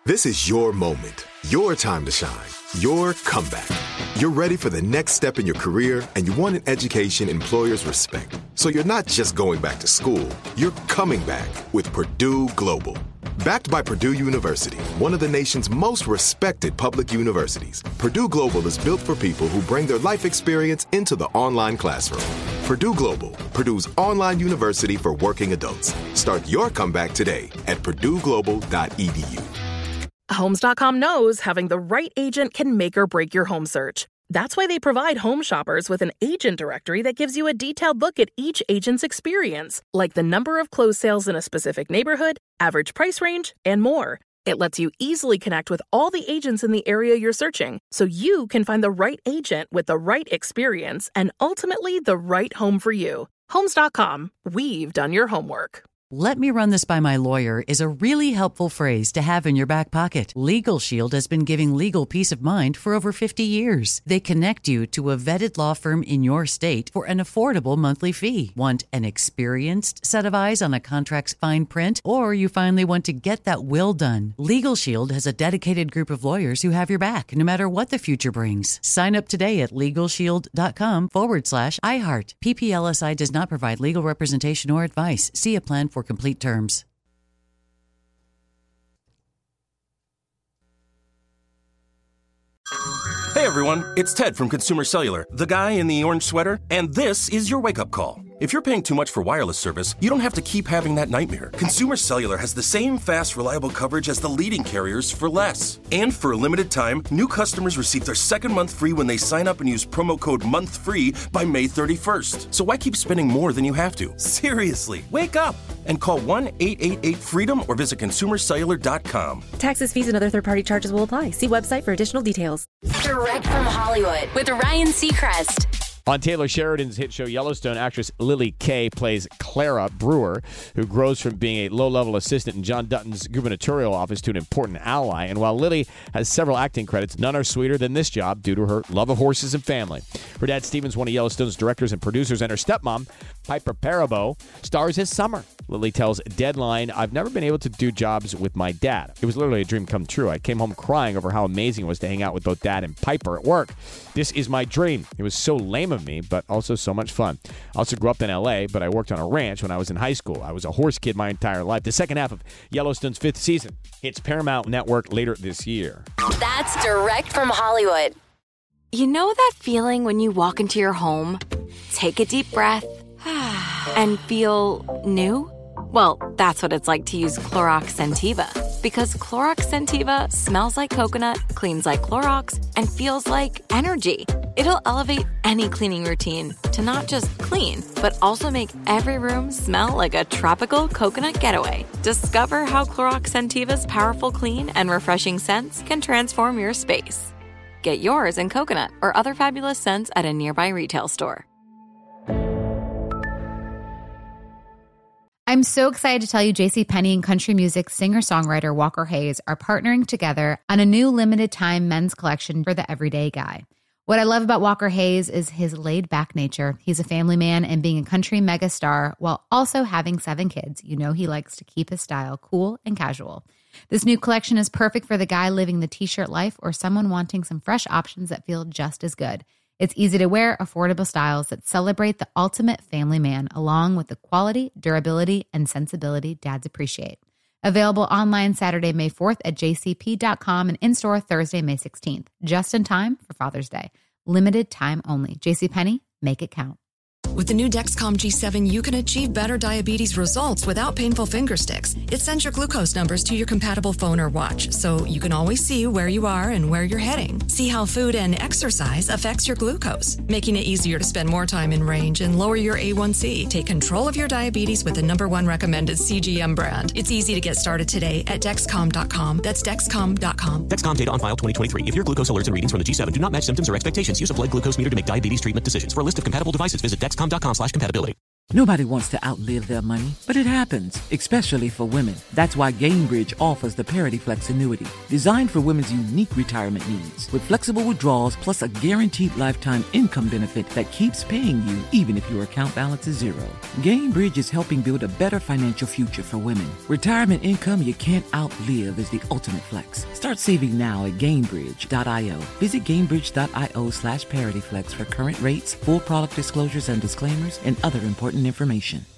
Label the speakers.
Speaker 1: This is your moment, your time to shine, your comeback. You're ready for the next step in your career, and you want an education employers respect. So you're not just going back to school, you're coming back with Purdue Global. Backed by Purdue University, one of the nation's most respected public universities, Purdue Global is built for people who bring their life experience into the online classroom. Purdue Global, Purdue's online university for working adults. Start your comeback today at purdueglobal.edu.
Speaker 2: Homes.com knows having the right agent can make or break your home search. That's why they provide home shoppers with an agent directory that gives you a detailed look at each agent's experience, like the number of closed sales in a specific neighborhood, average price range, and more. It lets you easily connect with all the agents in the area you're searching, so you can find the right agent with the right experience and ultimately the right home for you. Homes.com. We've done your homework.
Speaker 3: "Let me run this by my lawyer" is a really helpful phrase to have in your back pocket. Legal Shield has been giving legal peace of mind for over 50 years. They connect you to a vetted law firm in your state for an affordable monthly fee. Want an experienced set of eyes on a contract's fine print? Or you finally want to get that will done? Legal Shield has a dedicated group of lawyers who have your back, no matter what the future brings. Sign up today at LegalShield.com/iHeart. PPLSI does not provide legal representation or advice. See a plan for complete terms.
Speaker 4: Hey everyone, it's Ted from Consumer Cellular, the guy in the orange sweater, and this is your wake-up call. If you're paying too much for wireless service, you don't have to keep having that nightmare. Consumer Cellular has the same fast, reliable coverage as the leading carriers for less. And for a limited time, new customers receive their second month free when they sign up and use promo code MONTHFREE by May 31st. So why keep spending more than you have to? Seriously, wake up and call 1-888-FREEDOM or visit consumercellular.com.
Speaker 5: Taxes, fees, and other third-party charges will apply. See website for additional details.
Speaker 6: Direct from Hollywood with Ryan Seacrest.
Speaker 7: On Taylor Sheridan's hit show Yellowstone, actress Lily Kay plays Clara Brewer, who grows from being a low-level assistant in John Dutton's gubernatorial office to an important ally. And while Lily has several acting credits, none are sweeter than this job due to her love of horses and family. Her dad, Steven's one of Yellowstone's directors and producers, and her stepmom, Piper Perabo, stars as Summer. Lily tells Deadline, "I've never been able to do jobs with my dad. It was literally a dream come true. I came home crying over how amazing it was to hang out with both Dad and Piper at work. This is my dream. It was so lame of me, but also so much fun. I also grew up in L.A., but I worked on a ranch when I was in high school. I was a horse kid my entire life." The second half of Yellowstone's 5th season hits Paramount Network later this year.
Speaker 6: That's Direct from Hollywood. You know that feeling when you walk into your home, take a deep breath, and feel new? Well, that's what it's like to use Clorox Scentiva. Because Clorox Scentiva smells like coconut, cleans like Clorox, and feels like energy. It'll elevate any cleaning routine to not just clean, but also make every room smell like a tropical coconut getaway. Discover how Clorox Scentiva's powerful clean and refreshing scents can transform your space. Get yours in coconut or other fabulous scents at a nearby retail store.
Speaker 8: I'm so excited to tell you JCPenney and country music singer-songwriter Walker Hayes are partnering together on a new limited-time men's collection for the everyday guy. What I love about Walker Hayes is his laid-back nature. He's a family man, and being a country megastar while also having 7 kids, you know he likes to keep his style cool and casual. This new collection is perfect for the guy living the t-shirt life or someone wanting some fresh options that feel just as good. It's easy to wear, affordable styles that celebrate the ultimate family man, along with the quality, durability, and sensibility dads appreciate. Available online Saturday, May 4th at jcp.com and in-store Thursday, May 16th. Just in time for Father's Day. Limited time only. JCPenney, make it count.
Speaker 9: With the new Dexcom G7, you can achieve better diabetes results without painful finger sticks. It sends your glucose numbers to your compatible phone or watch, so you can always see where you are and where you're heading. See how food and exercise affects your glucose, making it easier to spend more time in range and lower your A1C. Take control of your diabetes with the #1 recommended CGM brand. It's easy to get started today at Dexcom.com. That's Dexcom.com.
Speaker 10: Dexcom data on file 2023. If your glucose alerts and readings from the G7 do not match symptoms or expectations, use a blood glucose meter to make diabetes treatment decisions. For a list of compatible devices, visit Dexcom.com/compatibility.
Speaker 11: Nobody wants to outlive their money, but it happens, especially for women. That's why Gainbridge offers the Parity Flex annuity, designed for women's unique retirement needs, with flexible withdrawals plus a guaranteed lifetime income benefit that keeps paying you even if your account balance is zero. Gainbridge is helping build a better financial future for women. Retirement income you can't outlive is the ultimate flex. Start saving now at Gainbridge.io. Visit Gainbridge.io/ParityFlex for current rates, full product disclosures and disclaimers, and other important information.